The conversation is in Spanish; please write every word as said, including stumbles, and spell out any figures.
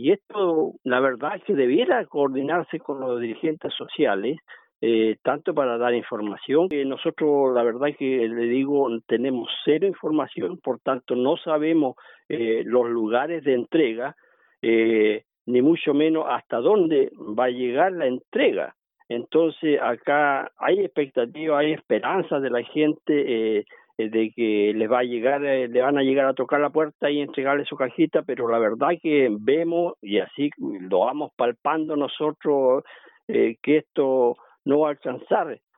y esto, la verdad es que debiera coordinarse con los dirigentes sociales, eh, tanto para dar información, que nosotros, la verdad es que le digo, tenemos cero información, por tanto no sabemos eh, los lugares de entrega, eh, ni mucho menos hasta dónde va a llegar la entrega. Entonces acá hay expectativa, hay esperanza de la gente, eh, eh, de que les va a llegar, eh, le van a llegar a tocar la puerta y entregarle su cajita, pero la verdad que vemos, y así lo vamos palpando nosotros, eh, que esto no va a alcanzar.